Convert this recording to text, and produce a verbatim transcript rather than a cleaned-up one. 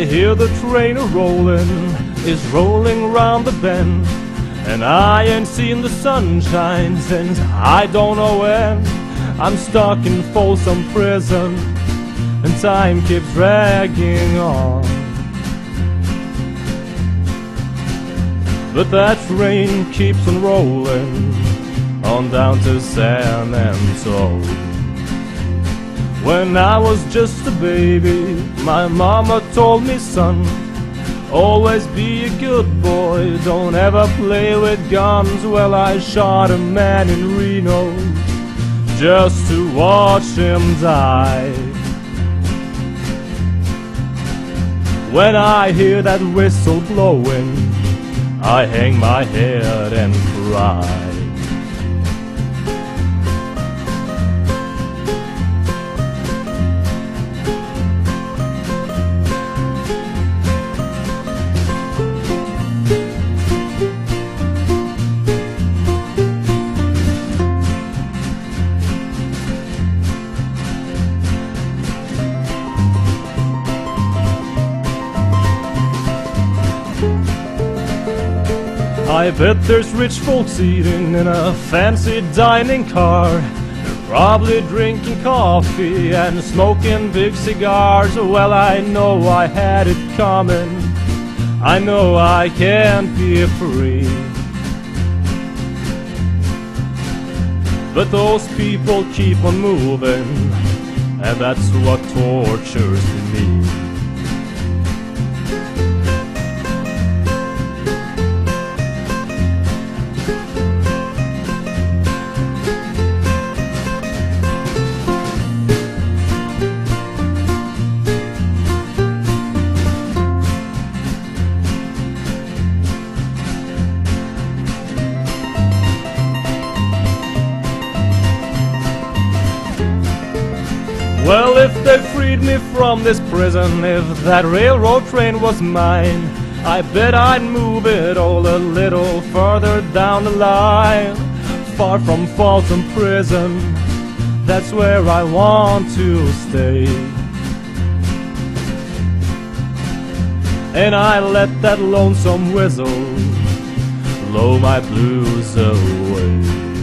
hear the train a-rollin', it's rolling round the bend, and I ain't seen the sunshine since I don't know when. I'm stuck in Folsom Prison, and time keeps dragging on. But that train keeps on rolling on down to San Antonio. When I was just a baby, my mama told me, son, always be a good boy, don't ever play with guns. Well, I shot a man in Reno just to watch him die. When I hear that whistle blowing, I hang my head and cry. I bet there's rich folks eating in a fancy dining car. They're probably drinking coffee and smoking big cigars. Well, I know I had it coming, I know I can't be free. But those people keep on moving, and that's what tortures me. Well, if they freed me from this prison, if that railroad train was mine, I bet I'd move it all a little further down the line. Far from Folsom Prison, that's where I want to stay. And I let that lonesome whistle blow my blues away.